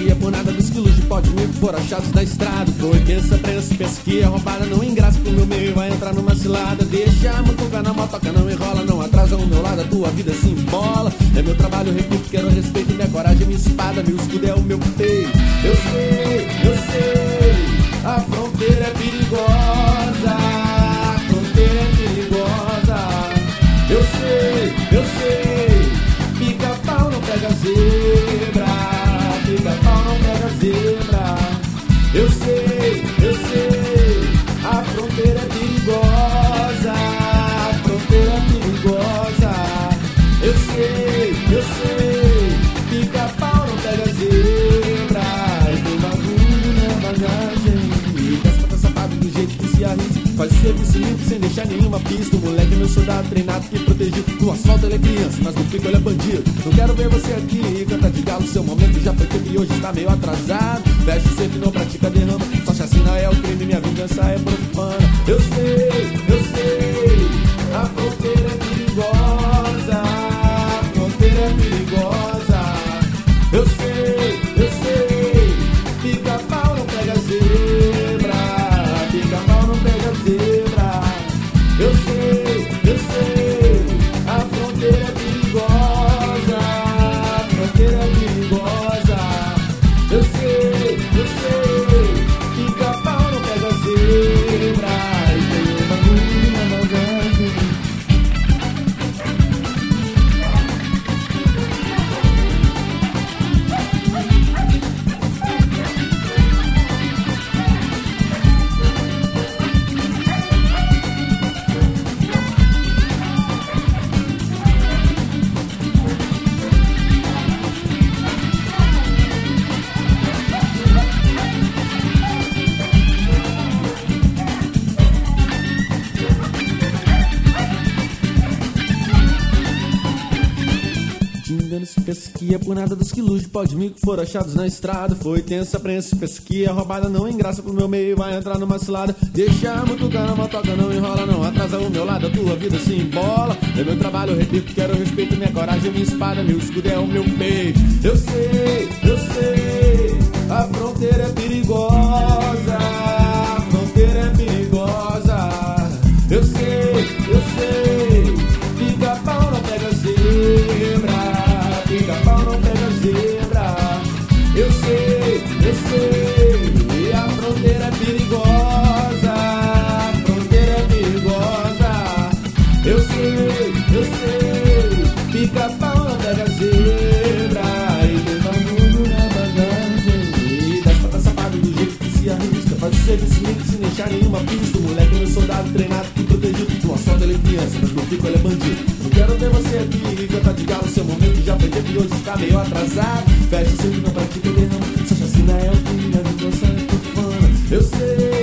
pesquia, por nada dos quilos de pó de milho foram achados na estrada. Foi pensa, prensa, pesquia, roubada não engraça pro meu meio, vai entrar numa cilada. Deixa a mutuca na motoca, não enrola, não atrasa o meu lado, a tua vida se embola. É meu trabalho, repito, quero respeito, minha coragem, minha espada, meu escudo é o meu peito. Eu sei, a fronteira é perigosa, a fronteira é perigosa. Eu sei, pica-pau não pega zebra, pica-pau não pega zebra. Eu sei, a fronteira é perigosa, a fronteira é perigosa. Eu sei, pica-pau não pega zebra, e tem bagulho na bagagem. E desce safado do jeito que se arrisca, faz o serviço limpo sem deixar nenhuma pista. O moleque é meu soldado treinado que protegido. No asfalto ele é criança, mas no pico ele é bandido. Não quero ver você aqui, canta de galo, seu momento já foi teve e hoje está meio atrasado. Veste sempre, não pratica derrama, só chacina é o crime, minha vingança é profana. Eu sei, a fronteira é perigosa, a fronteira é perigosa. Eu sei, pica-pau não pega zebra, pica-pau não pega zebra. Eu sei, a fronteira é perigosa, a fronteira é perigosa. Eu sei, pica-pau não pega zebra, e tem um bagulho na bagagem. Se pesquia, por nada dos quilos de pó de milho que foram achados na estrada. Foi tensa, prensa, pesquia, roubada não engraça pro meu meio, vai entrar numa cilada. Deixa a mutuca na motoca, não enrola, não atrasa o meu lado, a tua vida se embola. É meu trabalho, eu repito, quero respeito, minha coragem, minha espada, meu escudo é o meu peito. Eu sei, a fronteira é perigosa, a fronteira é perigosa. Eu sei, pica-pau não pega zebra, pica-pau não pega zebra. Eu sei, a fronteira é perigosa, a fronteira é perigosa. Eu sei, pica-pau não pega zebra, e tem bagulho na bagagem. E desce pra safado do jeito que se arrisca, faz o serviço limpo sem deixar nenhuma pista. O moleque é meu soldado treinado que protegido. No asfalto ele é criança, mas no pico ele é bandido. Não quero ver você aqui, canta de galo, seu momento já foi teve e hoje está meio atrasado. Fecha sempre, não pratica derrama, só chacina é o crime, a vingança é profana. Eu sei,